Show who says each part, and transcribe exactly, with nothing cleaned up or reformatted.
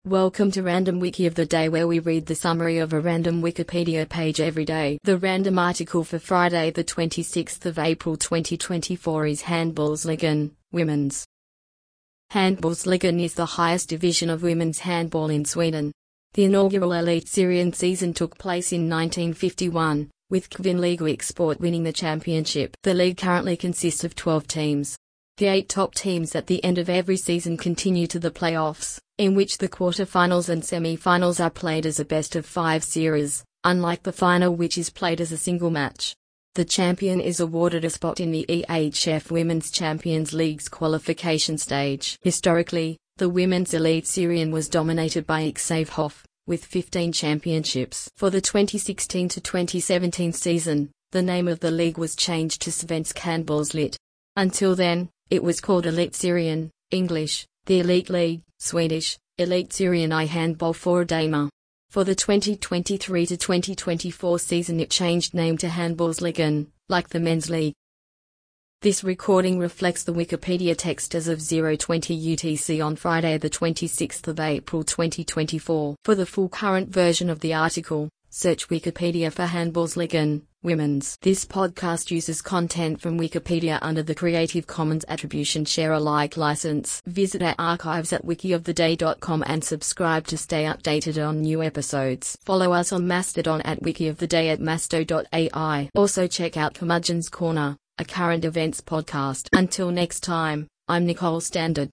Speaker 1: Welcome to Random Wiki of the Day, where we read the summary of a random Wikipedia page every day. The random article for Friday the twenty-sixth of April twenty twenty-four is Handbollsligan, Women's. Handbollsligan is the highest division of women's handball in Sweden. The inaugural Elitserien season took place in nineteen fifty-one, with Kvinnliga Sport winning the championship. The league currently consists of twelve teams. The eight top teams at the end of every season continue to the playoffs, in which the quarter-finals and semi-finals are played as a best-of-five series, unlike the final, which is played as a single match. The champion is awarded a spot in the E H F Women's Champions League's qualification stage. Historically, the Women's Elitserien was dominated by X-Hof, with fifteen championships. For the twenty sixteen to twenty seventeen season, the name of the league was changed to Svensk Handbollsliga. Until then, it was called Elitserien, English, the Elite League, Swedish, Elitserien I Handboll för damer. For the twenty twenty-three to twenty twenty-four season it changed name to Handbollsligan, like the men's league. This recording reflects the Wikipedia text as of zero twenty U T C on Friday the twenty-sixth of April twenty twenty-four. For the full current version of the article, search Wikipedia for Handbollsligan, Women's. This podcast uses content from Wikipedia under the Creative Commons Attribution Share Alike license. Visit our archives at wiki of the day dot com and subscribe to stay updated on new episodes. Follow us on Mastodon at wikioftheday at masto dot A I. Also check out Curmudgeon's Corner, a current events podcast. Until next time, I'm Nicole Standard.